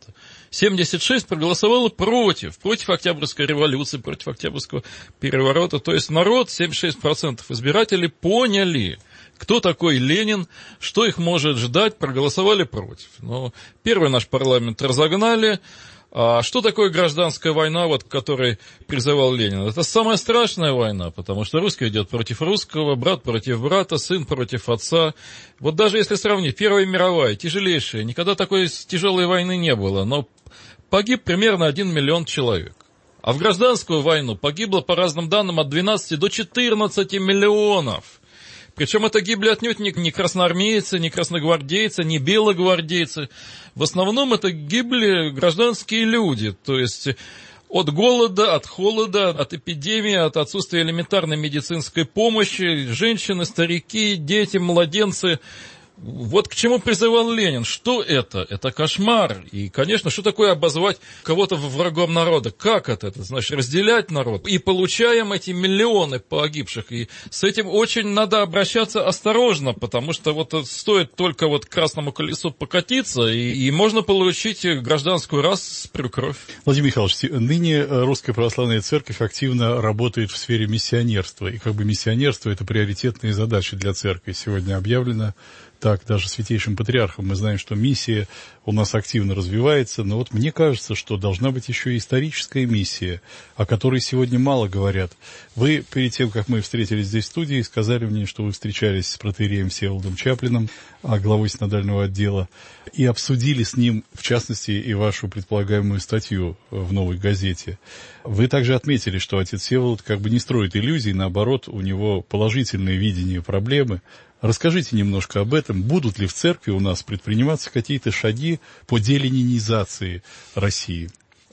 S5: 76% проголосовало против Октябрьской революции, против Октябрьского переворота. То есть народ, 76% избирателей поняли, кто такой Ленин, что их может ждать, проголосовали против. Но первый наш парламент разогнали. А что такое гражданская война, вот, к которой призывал Ленин? Это самая страшная война, потому что русский идет против русского, брат против брата, сын против отца. Вот даже если сравнить, Первая мировая, тяжелейшая, никогда такой тяжелой войны не было, но погиб примерно 1 миллион человек. А в гражданскую войну погибло, по разным данным, от 12 до 14 миллионов. Причем это гибли отнюдь не красноармейцы, не красногвардейцы, не белогвардейцы. В основном это гибли гражданские люди, то есть от голода, от холода, от эпидемии, от отсутствия элементарной медицинской помощи, женщины, старики, дети, младенцы. Вот к чему призывал Ленин. Что это? Это кошмар. И, конечно, что такое обозвать кого-то врагом народа? Как это? Это значит разделять народ. И получаем эти миллионы погибших. И с этим очень надо обращаться осторожно, потому что вот стоит только вот к красному колесу покатиться, и можно получить гражданскую распрю, кровь.
S4: Владимир Михайлович, ныне Русская Православная Церковь активно работает в сфере миссионерства. И как бы миссионерство – это приоритетные задачи для Церкви. Сегодня объявлено так даже Святейшим Патриархом. Мы знаем, что миссия у нас активно развивается, но вот мне кажется, что должна быть еще и историческая миссия, о которой сегодня мало говорят. Вы, перед тем, как мы встретились здесь в студии, сказали мне, что вы встречались с протоиереем Всеволодом Чаплиным, главой синодального отдела, и обсудили с ним, в частности, и вашу предполагаемую статью в «Новой газете». Вы также отметили, что отец Всеволод как бы не строит иллюзий, наоборот, у него положительное видение проблемы. Расскажите немножко об этом. Будут ли в церкви у нас предприниматься какие-то шаги по деленинизации России?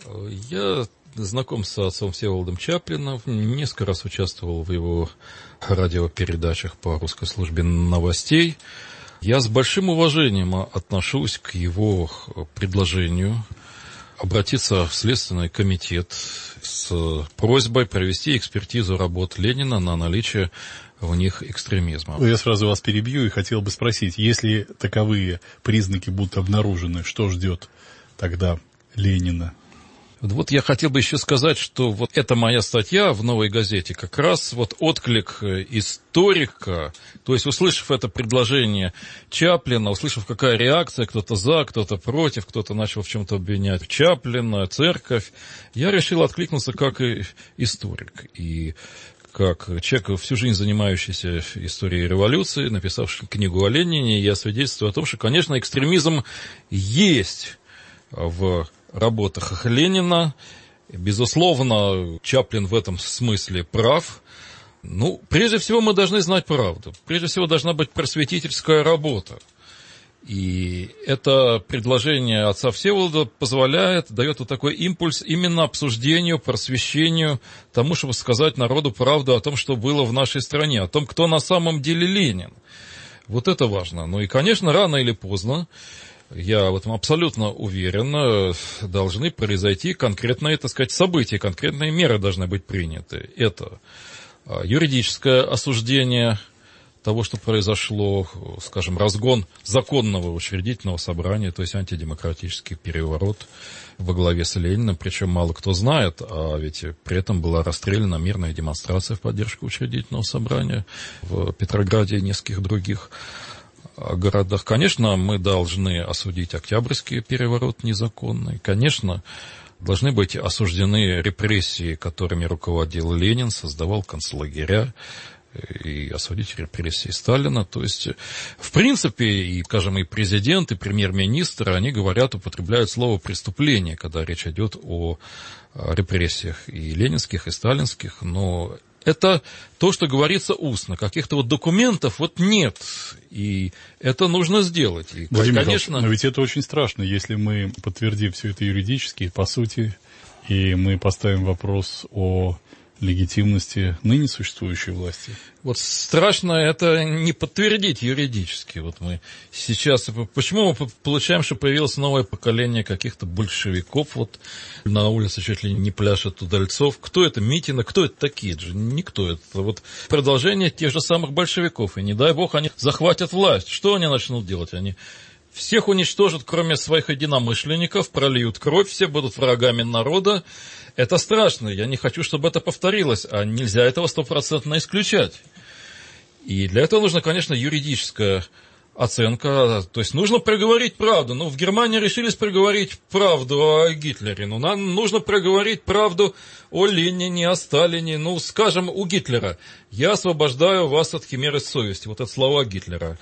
S5: Я знаком с отцом Всеволодом Чаплиным, несколько раз участвовал в его радиопередачах по русской службе новостей. Я с большим уважением отношусь к его предложению обратиться в Следственный комитет с просьбой провести экспертизу работ Ленина на наличие в них экстремизма.
S4: Я сразу вас перебью и хотел бы спросить, если таковые признаки будут обнаружены, что ждет тогда Ленина?
S5: Вот я хотел бы еще сказать, что вот эта моя статья в «Новой газете» как раз вот отклик историка, то есть услышав это предложение Чаплина, услышав, какая реакция, кто-то за, кто-то против, кто-то начал в чем-то обвинять Чаплина, церковь, я решил откликнуться как историк. И как человек, всю жизнь занимающийся историей революции, написавший книгу о Ленине, я свидетельствую о том, что, конечно, экстремизм есть в работах Ленина. Безусловно, Чаплин в этом смысле прав. Ну, прежде всего, мы должны знать правду. Прежде всего, должна быть просветительская работа. И это предложение отца Всеволода позволяет, дает вот такой импульс именно обсуждению, просвещению, тому, чтобы сказать народу правду о том, что было в нашей стране, о том, кто на самом деле Ленин. Вот это важно. Ну и, конечно, рано или поздно, я в этом абсолютно уверен, должны произойти конкретные, так сказать, события, конкретные меры должны быть приняты. Это юридическое осуждение того, что произошло, скажем, разгон законного учредительного собрания, то есть антидемократический переворот во главе с Лениным, причем мало кто знает, а ведь при этом была расстреляна мирная демонстрация в поддержку учредительного собрания в Петрограде и нескольких других городах. Конечно, мы должны осудить Октябрьский переворот незаконный, конечно, должны быть осуждены репрессии, которыми руководил Ленин, создавал концлагеря, и осудить репрессии Сталина. То есть, в принципе, и, скажем, и президент, и премьер-министр, они говорят, употребляют слово «преступление», когда речь идет о репрессиях и ленинских, и сталинских, но это то, что говорится устно. Каких-то вот документов вот нет. И это нужно сделать. И,
S4: Владимир
S5: конечно...
S4: но ведь это очень страшно, если мы подтвердим все это юридически, по сути, и мы поставим вопрос о легитимности ныне существующей власти.
S5: Вот страшно это не подтвердить юридически. Вот мы сейчас... Почему мы получаем, что появилось новое поколение каких-то большевиков? Вот на улице чуть ли не пляшет удальцов. Кто это? Митина? Кто это такие? Это же никто. Это вот продолжение тех же самых большевиков. И не дай бог они захватят власть. Что они начнут делать? Они всех уничтожат, кроме своих единомышленников, прольют кровь, все будут врагами народа. Это страшно, я не хочу, чтобы это повторилось, а нельзя этого 100% исключать. И для этого нужна, конечно, юридическая оценка, то есть нужно проговорить правду. Ну, в Германии решились проговорить правду о Гитлере, но нам нужно проговорить правду о Ленине, о Сталине. Ну, скажем, у Гитлера: «Я освобождаю вас от химеры совести». Вот это слова Гитлера.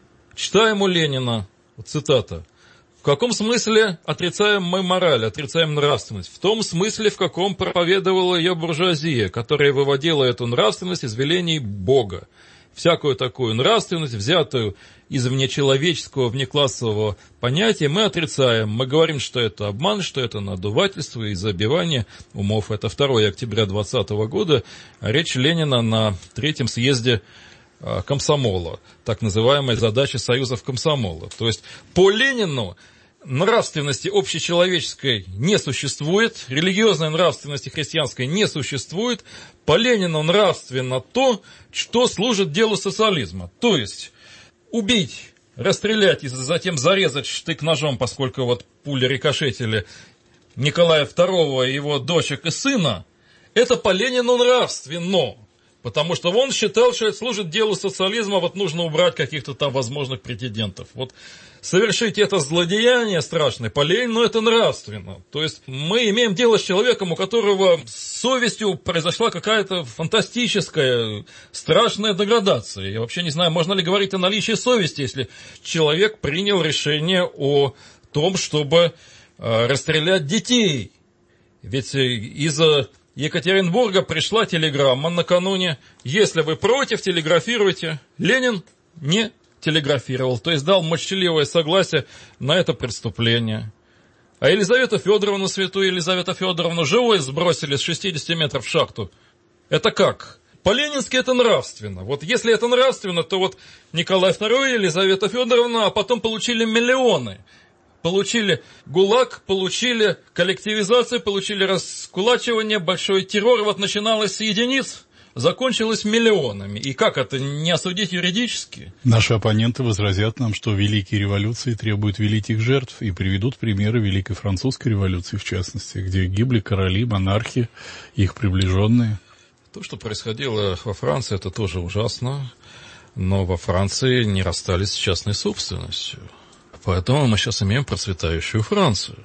S5: Читаем у Ленина, вот цитата: «В каком смысле отрицаем мы мораль, отрицаем нравственность? В том смысле, в каком проповедовала ее буржуазия, которая выводила эту нравственность из велений Бога. Всякую такую нравственность, взятую из внечеловеческого, внеклассового понятия, мы отрицаем. Мы говорим, что это обман, что это надувательство и забивание умов». Это 2 октября 2020 года, речь Ленина на 3-м съезде комсомола, так называемой задачи союзов комсомола. То есть по Ленину нравственности общечеловеческой не существует, религиозной нравственности христианской не существует. По Ленину нравственно то, что служит делу социализма. То есть убить, расстрелять и затем зарезать штык-ножом, поскольку вот пули рикошетили Николая II, его дочек и сына, это по Ленину нравственно. Потому что он считал, что это служит делу социализма, вот нужно убрать каких-то там возможных претендентов. Вот совершить это злодеяние страшное по Ленину, это нравственно. То есть мы имеем дело с человеком, у которого с совестью произошла какая-то фантастическая, страшная деградация. Я вообще не знаю, можно ли говорить о наличии совести, если человек принял решение о том, чтобы расстрелять детей. Ведь из Екатеринбурга пришла телеграмма накануне: если вы против, телеграфируйте. Ленин не телеграфировал, то есть дал молчаливое согласие на это преступление. А Елизавету Федоровну, святую Елизавету Федоровну, живой сбросили с 60 метров в шахту. Это как? По-ленински это нравственно. Вот если это нравственно, то вот Николай II, Елизавета Федоровна, а потом получили миллионы. Получили ГУЛАГ, получили коллективизацию, получили раскулачивание, большой террор. Вот начиналось с единиц, закончилось миллионами. И как это не осудить юридически?
S4: Наши оппоненты возразят нам, что великие революции требуют великих жертв, и приведут примеры Великой Французской революции, в частности, где гибли короли, монархи, их приближенные.
S5: То, что происходило во Франции, это тоже ужасно. Но во Франции не расстались с частной собственностью. Поэтому мы сейчас имеем процветающую Францию.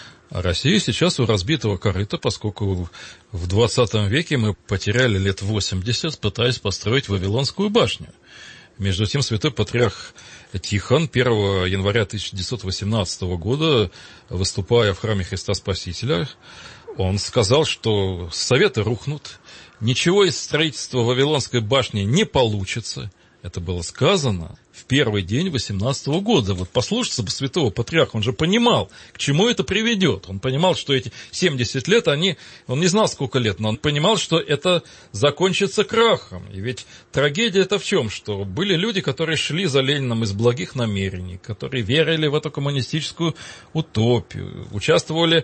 S5: А Россия сейчас у разбитого корыта, поскольку в 20 веке мы потеряли лет 80, пытаясь построить Вавилонскую башню. Между тем, святой патриарх Тихон 1 января 1918 года, выступая в храме Христа Спасителя, он сказал, что советы рухнут, ничего из строительства Вавилонской башни не получится. Это было сказано в первый день 18 года. Вот послушаться бы святого патриарха, он же понимал, к чему это приведет. Он понимал, что эти 70 лет, он не знал, сколько лет, но он понимал, что это закончится крахом. И ведь трагедия это в чем? Что были люди, которые шли за Лениным из благих намерений, которые верили в эту коммунистическую утопию, участвовали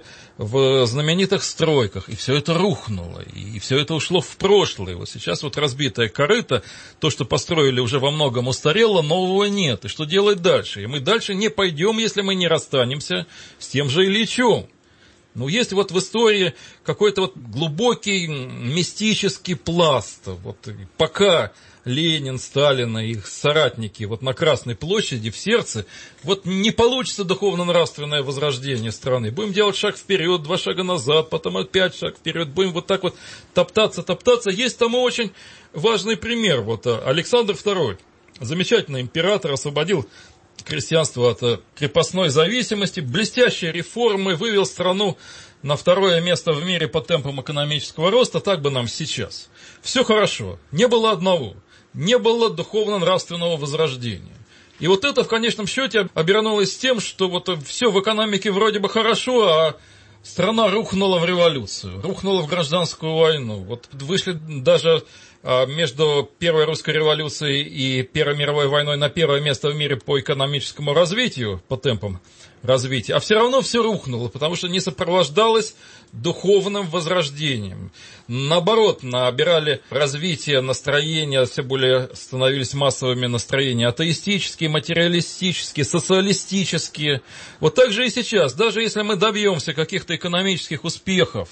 S5: в знаменитых стройках, и все это рухнуло, и все это ушло в прошлое. Вот сейчас вот разбитое корыто, то, что построили, уже во многом устарело, нового нет. И что делать дальше? И мы дальше не пойдем, если мы не расстанемся с тем же Ильичом. Ну, есть вот в истории какой-то вот глубокий мистический пласт. Вот пока Ленин, Сталин и их соратники вот на Красной площади, в сердце, вот не получится духовно-нравственное возрождение страны. Будем делать шаг вперед, 2 шага назад, потом опять шаг вперед. Будем вот так вот топтаться. Есть тому очень важный пример. Вот Александр II, замечательный император, освободил крестьянство от крепостной зависимости, блестящие реформы, вывел страну на второе место в мире по темпам экономического роста, так бы нам сейчас. Все хорошо. Не было одного. Не было духовно-нравственного возрождения. И вот это в конечном счете обернулось тем, что вот все в экономике вроде бы хорошо, а страна рухнула в революцию, рухнула в гражданскую войну. Вот вышли даже между Первой русской революцией и Первой мировой войной на первое место в мире по экономическому развитию, по темпам развития, а все равно все рухнуло, потому что не сопровождалось духовным возрождением. Наоборот, набирали развитие, настроения, все более становились массовыми настроения атеистические, материалистические, социалистические. Вот так же и сейчас, даже если мы добьемся каких-то экономических успехов,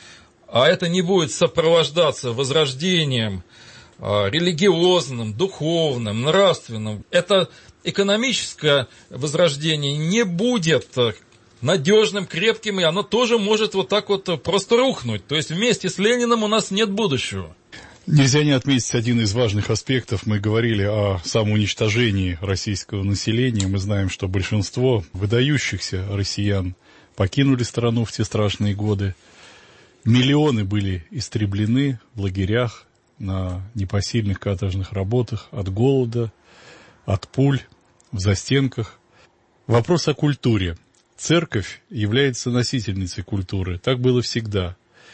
S5: а это не будет сопровождаться возрождением религиозным, духовным, нравственным, это экономическое возрождение не будет надежным, крепким, и оно тоже может вот так вот просто рухнуть. То есть вместе с Лениным у нас нет будущего.
S4: Нельзя не отметить один из важных аспектов. Мы говорили о самоуничтожении российского населения. Мы знаем, что большинство выдающихся россиян покинули страну в те страшные годы. Миллионы были истреблены в лагерях, на непосильных каторжных работах, от голода, от пуль, в застенках. Вопрос о культуре. Церковь является носительницей культуры. Так было всегда.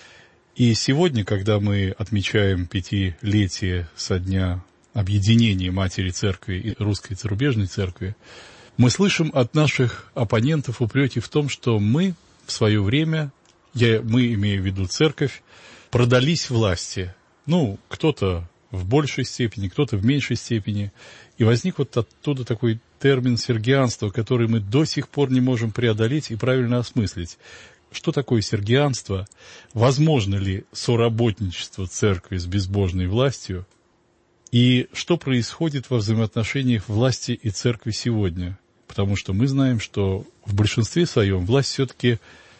S4: И сегодня, когда мы отмечаем 5-летие со дня объединения Матери Церкви и Русской Зарубежной Церкви, мы слышим от наших оппонентов упреки в том, что мы в свое время, мы, имею в виду Церковь, продались власти. Кто-то в большей степени, кто-то в меньшей степени. И возник вот оттуда такой термин сергианства, который мы до сих пор не можем преодолеть и правильно осмыслить. Что такое сергианство? Возможно ли соработничество церкви с безбожной властью? И что происходит во взаимоотношениях власти и церкви сегодня? Потому что мы знаем, что в большинстве своем власть все-таки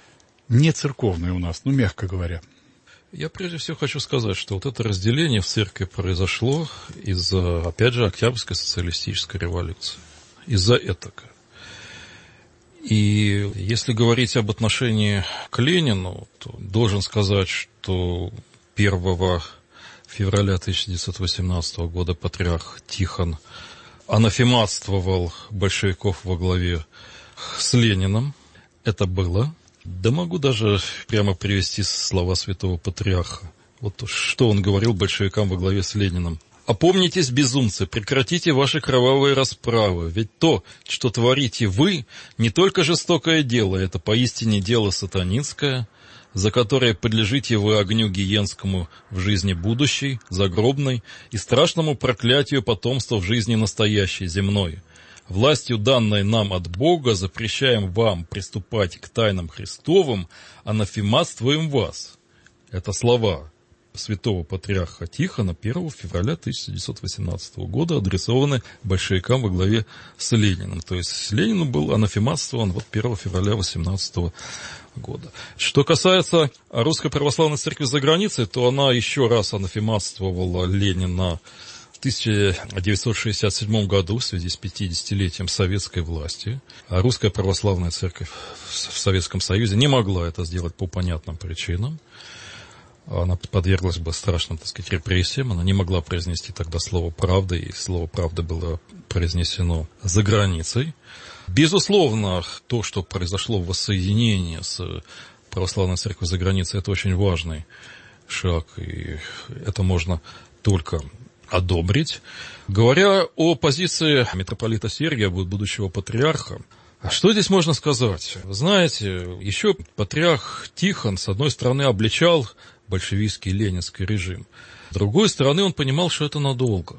S4: не церковная у нас, мягко говоря.
S5: Я прежде всего хочу сказать, что вот это разделение в церкви произошло из-за, опять же, Октябрьской социалистической революции. Из-за этого. И если говорить об отношении к Ленину, то должен сказать, что 1 февраля 1918 года патриарх Тихон анафематствовал большевиков во главе с Лениным. Это было. Да могу даже прямо привести слова святого патриарха. Вот что он говорил большевикам во главе с Лениным. «Опомнитесь, безумцы, прекратите ваши кровавые расправы, ведь то, что творите вы, не только жестокое дело, это поистине дело сатанинское, за которое подлежите вы огню гиенскому в жизни будущей, загробной и страшному проклятию потомства в жизни настоящей, земной. Властью, данной нам от Бога, запрещаем вам приступать к тайнам Христовым, анафематствуем вас». Это слова святого патриарха Тихона 1 февраля 1918 года адресованы большевикам во главе с Лениным. То есть Ленину был анафематствован 1 февраля 1918 года. Что касается Русской Православной Церкви за границей, то она еще раз анафематствовала Ленина в 1967 году в связи с 50-летием советской власти. А Русская Православная Церковь в Советском Союзе не могла это сделать по понятным причинам. Она подверглась бы страшным, репрессиям. Она не могла произнести тогда слово «правда», и слово «правда» было произнесено за границей. Безусловно, то, что произошло в воссоединении с Православной Церковью за границей, это очень важный шаг, и это можно только одобрить. Говоря о позиции митрополита Сергия, будущего патриарха, что здесь можно сказать? Вы знаете, еще патриарх Тихон, с одной стороны, обличал большевистский ленинский режим. С другой стороны, он понимал, что это надолго,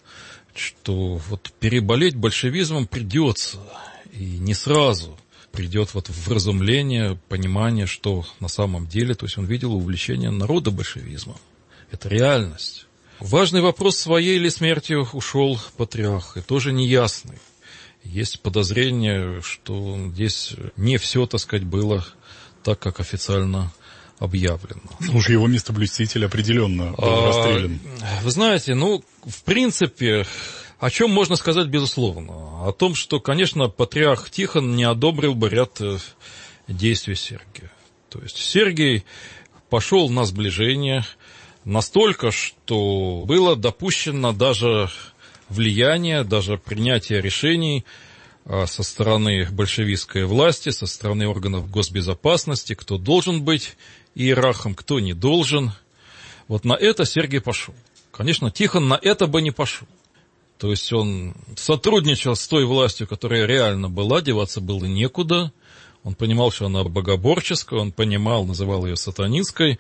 S5: что переболеть большевизмом придется, и не сразу придет вразумление, понимание, что на самом деле, то есть он видел увлечение народа большевизмом. Это реальность. Важный вопрос, своей ли смертью ушел патриарх, и тоже неясный. Есть подозрение, что здесь не все, было так, как официально объявлено.
S4: Уж его местоблюститель определенно был расстрелян.
S5: Вы знаете, в принципе, о чем можно сказать безусловно? О том, что, конечно, патриарх Тихон не одобрил бы ряд действий Сергия. То есть Сергий пошел на сближение настолько, что было допущено даже влияние, даже принятие решений со стороны большевистской власти, со стороны органов госбезопасности, кто должен быть иерархом, кто не должен. Вот на это Сергий пошел. Конечно, Тихон на это бы не пошел. То есть он сотрудничал с той властью, которая реально была, деваться было некуда. Он понимал, что она богоборческая, он понимал, называл ее сатанинской,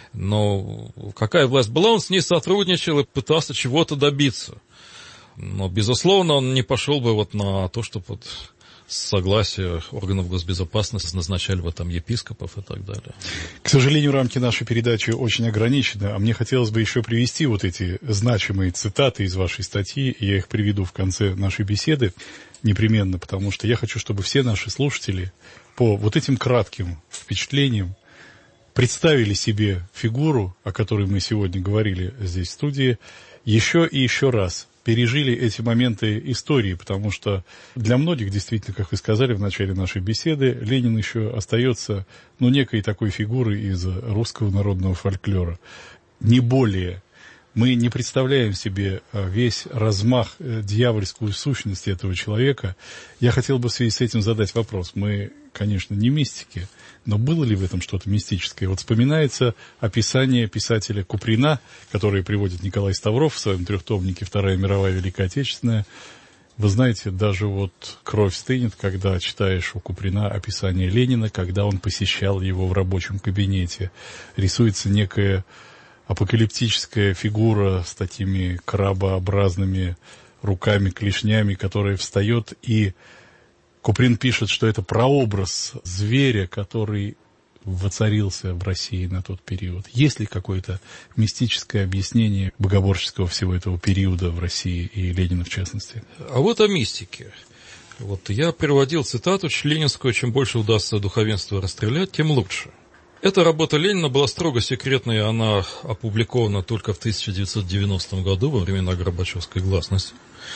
S5: но какая власть была, он с ней сотрудничал и пытался чего-то добиться. Но, безусловно, он не пошел бы вот на то, чтобы вот с согласия органов госбезопасности назначали бы там епископов и так далее.
S4: К сожалению, рамки нашей передачи очень ограничены, а мне хотелось бы еще привести вот эти значимые цитаты из вашей статьи, и я их приведу в конце нашей беседы непременно, потому что я хочу, чтобы все наши слушатели по вот этим кратким впечатлениям представили себе фигуру, о которой мы сегодня говорили здесь в студии, еще и еще раз. Пережили эти моменты истории, потому что для многих, действительно, как вы сказали в начале нашей беседы, Ленин еще остается, некой такой фигурой из русского народного фольклора. Не более. Мы не представляем себе весь размах, дьявольскую сущность этого человека. Я хотел бы в связи с этим задать вопрос. Мы, конечно, не мистики, но было ли в этом что-то мистическое? Вот вспоминается описание писателя Куприна, которое приводит Николай Ставров в своем трехтомнике «Вторая мировая Великая Отечественная». Вы знаете, даже вот кровь стынет, когда читаешь у Куприна описание Ленина, когда он посещал его в рабочем кабинете. Рисуется некая апокалиптическая фигура с такими крабообразными руками, клешнями, которая встает, и Куприн пишет, что это прообраз зверя, который воцарился в России на тот период. Есть ли какое-то мистическое объяснение богоборческого всего этого периода в России и Ленина в частности?
S5: А вот о мистике. Вот я приводил цитату ленинскую: чем больше удастся духовенство расстрелять, тем лучше. Эта работа Ленина была строго секретной, она опубликована только в 1990 году, во времена Горбачевской гласности.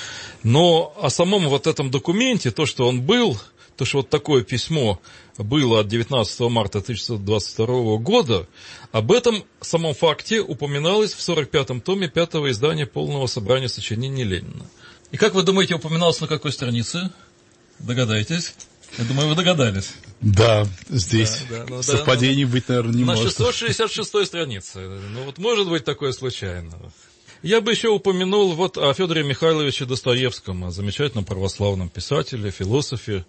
S5: Но о самом вот этом документе, то, что он был, то, что вот такое письмо было от 19 марта 1922 года, об этом самом факте упоминалось в 45-м томе 5-го издания полного собрания сочинений Ленина. И как вы думаете, упоминалось на какой странице? Догадайтесь. Я думаю, вы догадались.
S4: Да, здесь совпадений быть, наверное, не может.
S5: На 666-й странице. Вот может быть такое случайно. Я бы еще упомянул вот о Федоре Михайловиче Достоевском, о замечательном православном писателе, философе.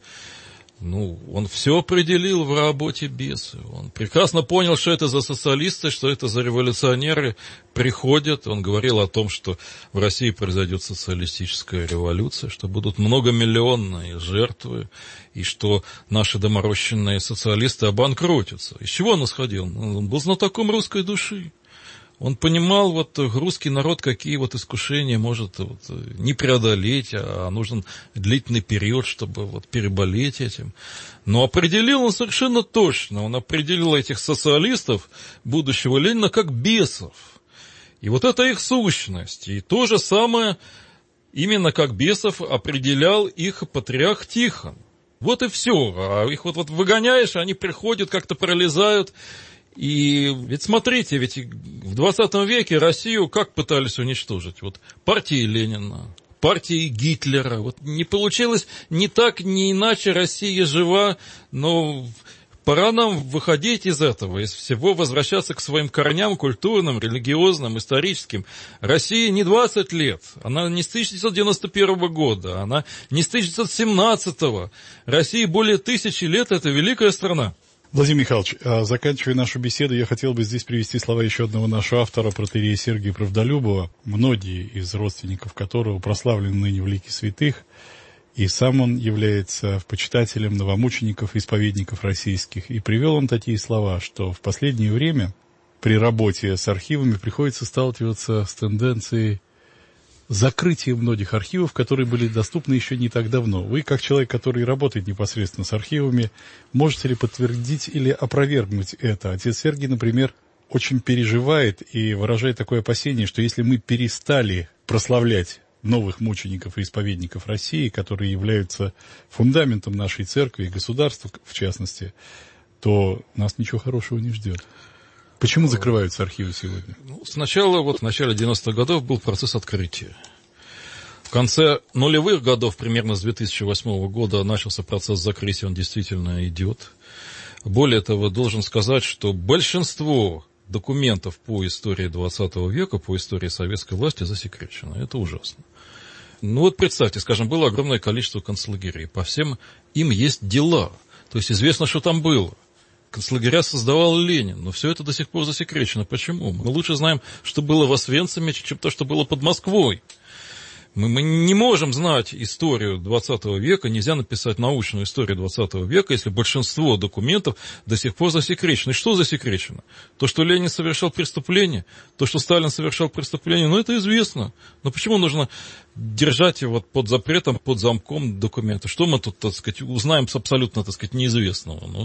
S5: Он все определил в работе «Бесы». Он прекрасно понял, что это за социалисты, что это за революционеры приходят. Он говорил о том, что в России произойдет социалистическая революция, что будут многомиллионные жертвы, и что наши доморощенные социалисты обанкротятся. Из чего он исходил? Он был знатоком русской души. Он понимал, русский народ, какие искушения может не преодолеть, а нужен длительный период, чтобы переболеть этим. Но определил он совершенно точно. Он определил этих социалистов, будущего Ленина, как бесов. И это их сущность. И то же самое, именно как бесов, определял их патриарх Тихон. Вот и все. А их выгоняешь, они приходят, как-то пролезают. И ведь смотрите, в 20 веке Россию как пытались уничтожить? Партии Ленина, партии Гитлера. Не получилось ни так, ни иначе. Россия жива, но пора нам выходить из этого, из всего возвращаться к своим корням культурным, религиозным, историческим. России не 20 лет, она не с 1991 года, она не с 1917. России более 1000 лет, это великая страна.
S4: Владимир Михайлович, заканчивая нашу беседу, я хотел бы здесь привести слова еще одного нашего автора, протоиерея Сергия Правдолюбова, многие из родственников которого прославлены ныне в лике святых, и сам он является почитателем новомучеников и исповедников российских. И привел он такие слова, что в последнее время при работе с архивами приходится сталкиваться с тенденцией закрытие многих архивов, которые были доступны еще не так давно. Вы, как человек, который работает непосредственно с архивами, можете ли подтвердить или опровергнуть это? Отец Сергий, например, очень переживает и выражает такое опасение, что если мы перестали прославлять новых мучеников и исповедников России, которые являются фундаментом нашей церкви и государства, в частности, то нас ничего хорошего не ждет. Почему закрываются архивы сегодня?
S5: Сначала, в начале 90-х годов был процесс открытия. В конце нулевых годов, примерно с 2008 года, начался процесс закрытия, он действительно идет. Более того, должен сказать, что большинство документов по истории 20 века, по истории советской власти засекречено. Это ужасно. Представьте, скажем, было огромное количество концлагерей. По всем им есть дела. То есть известно, что там было. Концлагеря создавал Ленин, но все это до сих пор засекречено. Почему? Мы лучше знаем, что было в Освенциме, чем то, что было под Москвой. Мы не можем знать историю 20 века, нельзя написать научную историю 20 века, если большинство документов до сих пор засекречено. И что засекречено? То, что Ленин совершал преступление, то, что Сталин совершал преступление, это известно. Но почему нужно держать его под запретом, под замком документы? Что мы тут, узнаем с абсолютно, неизвестного?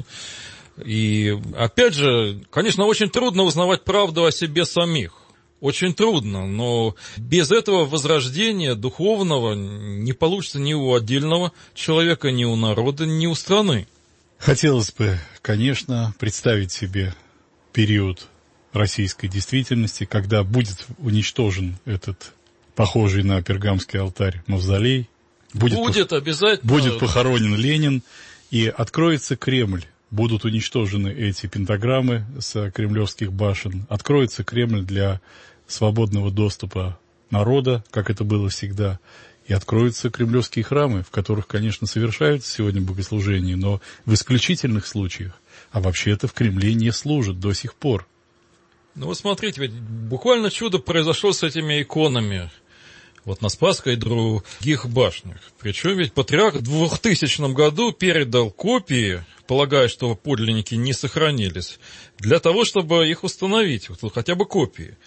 S5: И, опять же, конечно, очень трудно узнавать правду о себе самих. Очень трудно, но без этого возрождения духовного не получится ни у отдельного человека, ни у народа, ни у страны.
S4: Хотелось бы, конечно, представить себе период российской действительности, когда будет уничтожен этот похожий на пергамский алтарь мавзолей, будет
S5: обязательно.
S4: Будет похоронен Ленин, и откроется Кремль. Будут уничтожены эти пентаграммы с кремлевских башен. Откроется Кремль для свободного доступа народа, как это было всегда. И откроются кремлевские храмы, в которых, конечно, совершаются сегодня богослужения, но в исключительных случаях. А вообще-то в Кремле не служат до сих пор.
S5: Смотрите, ведь буквально чудо произошло с этими иконами. На Спасской и других башнях. Причем ведь патриарх в 2000 году передал копии, полагая, что подлинники не сохранились, для того, чтобы их установить, хотя бы копии.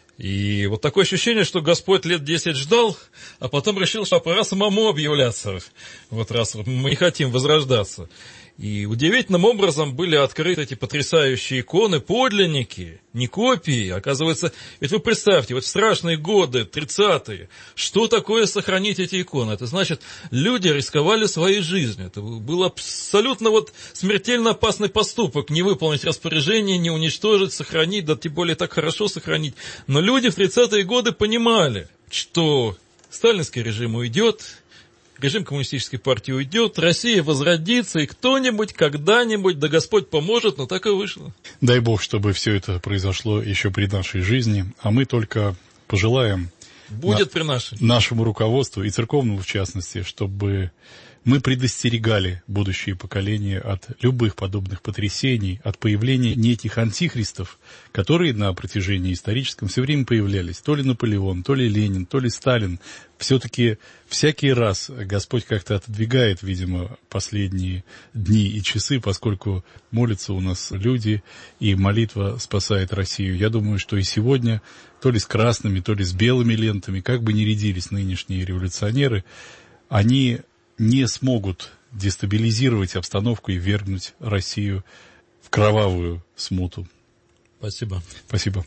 S5: И такое ощущение, что Господь лет 10 ждал, а потом решил, что пора самому объявляться, раз мы не хотим возрождаться. И удивительным образом были открыты эти потрясающие иконы, подлинники, не копии. Оказывается, ведь вы представьте, в страшные годы, 30-е, что такое сохранить эти иконы? Это значит, люди рисковали своей жизнью. Это был абсолютно смертельно опасный поступок, не выполнить распоряжение, не уничтожить, сохранить, да тем более так хорошо сохранить. Но люди в 30-е годы понимали, что сталинский режим уйдет, режим коммунистической партии уйдет, Россия возродится, и кто-нибудь, когда-нибудь, да Господь поможет, но так и вышло.
S4: Дай Бог, чтобы все это произошло еще при нашей жизни, а мы только пожелаем
S5: при нашей.
S4: Нашему руководству и церковному, в частности, чтобы мы предостерегали будущие поколения от любых подобных потрясений, от появления неких антихристов, которые на протяжении историческом все время появлялись. То ли Наполеон, то ли Ленин, то ли Сталин. Все-таки всякий раз Господь как-то отодвигает, видимо, последние дни и часы, поскольку молятся у нас люди, и молитва спасает Россию. Я думаю, что и сегодня, то ли с красными, то ли с белыми лентами, как бы ни рядились нынешние революционеры, они не смогут дестабилизировать обстановку и ввергнуть Россию в кровавую смуту.
S5: Спасибо.
S4: Спасибо.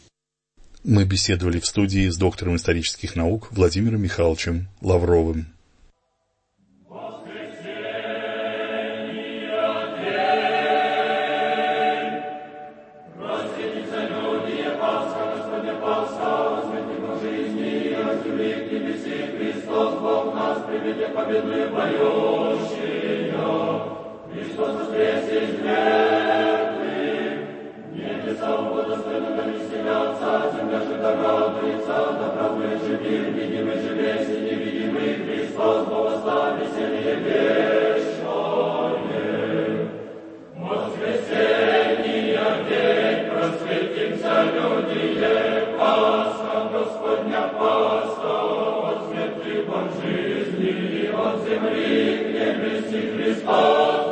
S2: Мы беседовали в студии с доктором исторических наук Владимиром Михайловичем Лавровым.
S6: Победные поющие, Христос воскресе из мертвых, небеса удостойно веселятся, земля же радуется, да празднует же мир, видимый же весь и невидимый Христос, Бога славе, веселье вечное. Воскресенье день, просветимся люди, Пасха, Господня Пасха, от смерти от жизни, от земли к небеси Христос.